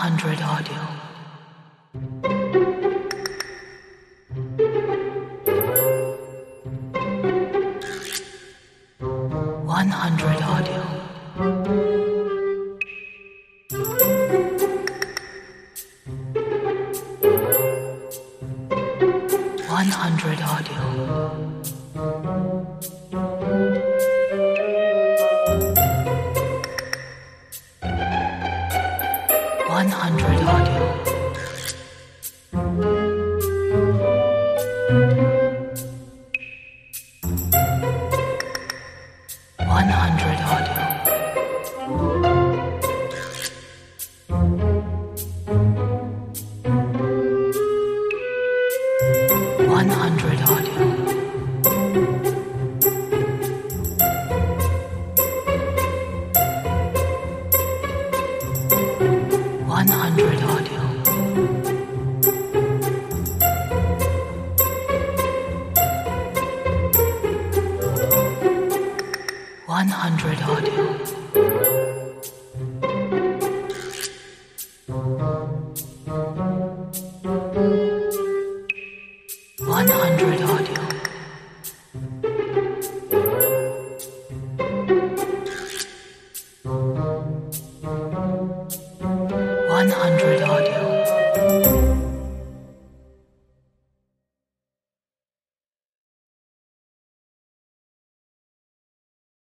100 audio. 100 audio. 100 audio. 100 audio. 100 audio. 100 audio. 100 audio. 100 audio. 100 audio. 100 audio.